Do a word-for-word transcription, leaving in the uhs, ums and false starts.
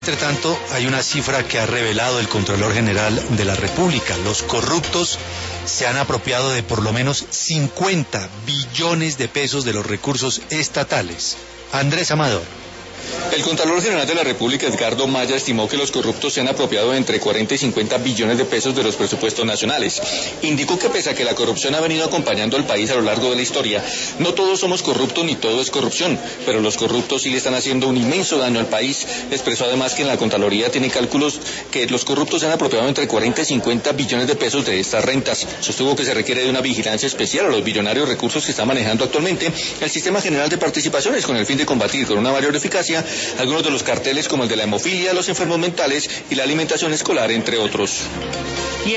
Entre tanto, hay una cifra que ha revelado el Contralor General de la República. Los corruptos se han apropiado de por lo menos cincuenta billones de pesos de los recursos estatales. Andrés Amador. El Contralor General de la República, Edgardo Maya, estimó que los corruptos se han apropiado de entre cuarenta y cincuenta billones de pesos de los presupuestos nacionales. Indicó que pese a que la corrupción ha venido acompañando al país a lo largo de la historia, no todos somos corruptos ni todo es corrupción, pero los corruptos sí le están haciendo un inmenso daño al país. Expresó además que en la Contraloría tiene cálculos que los corruptos se han apropiado entre cuarenta y cincuenta billones de pesos de estas rentas. Sostuvo que se requiere de una vigilancia especial a los billonarios recursos que está manejando actualmente el Sistema General de Participaciones con el fin de combatir con una mayor eficacia algunos de los carteles como el de la hemofilia, los enfermos mentales y la alimentación escolar, entre otros.